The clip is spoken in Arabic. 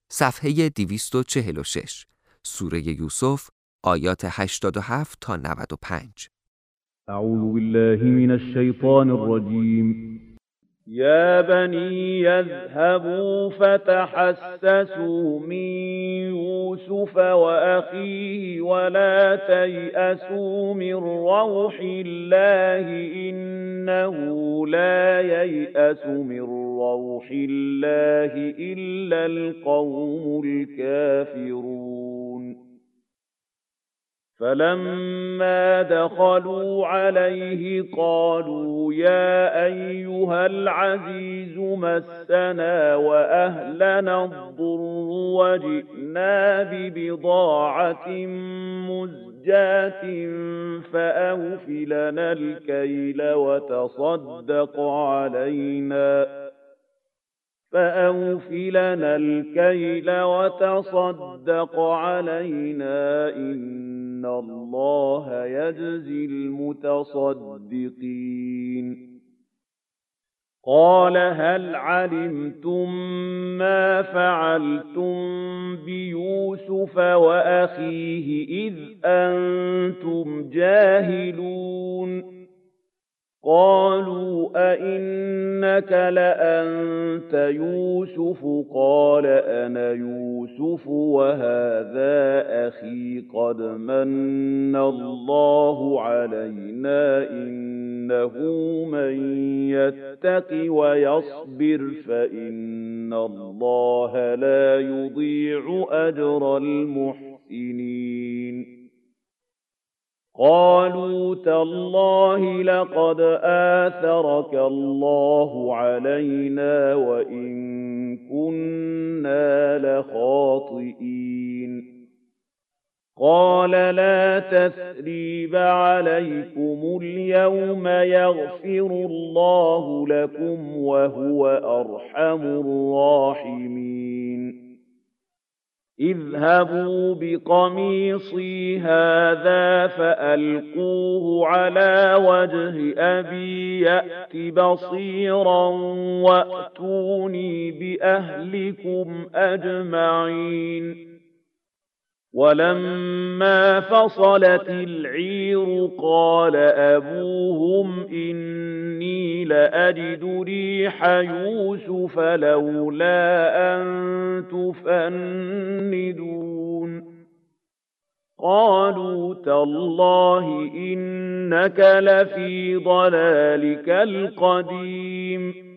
صفحه 246 سوره یوسف آیات 87 تا 95. اعوذ بالله من الشیطان الرجیم. يا بني يذهبوا فتحسسوا من يوسف وأخيه ولا تيأسوا من روح الله إنه لا ييأس من روح الله إلا القوم الكافرون. فلما دخلوا عليه قالوا يا أيها العزيز مسنا وأهلنا الضر وجئنا ببضاعة مزجاة فأوف لنا الكيل وتصدق علينا إن الله يجزي المتصدقين. قال هل علمتم ما فعلتم بيوسف وأخيه إذ أنتم جاهلون؟ قالوا أئنك لأنت يوسف؟ قال أنا يوسف وهذا أخي قد من الله علينا إنه من يتق ويصبر فإن الله لا يضيع أجر المحسنين. قالوا تالله لقد آثرك الله علينا وإن كنا لخاطئين. قال لا تثريب عليكم اليوم يغفر الله لكم وهو أرحم الراحمين. اذهبوا بقميصي هذا فألقوه على وجه أبي يأت بصيرا وأتوني بأهلكم أجمعين. ولما فصلت العير قال أبوهم إني لأجد ريح يوسف لولا أن تفندون. قالوا تالله إنك لفي ضلالك القديم.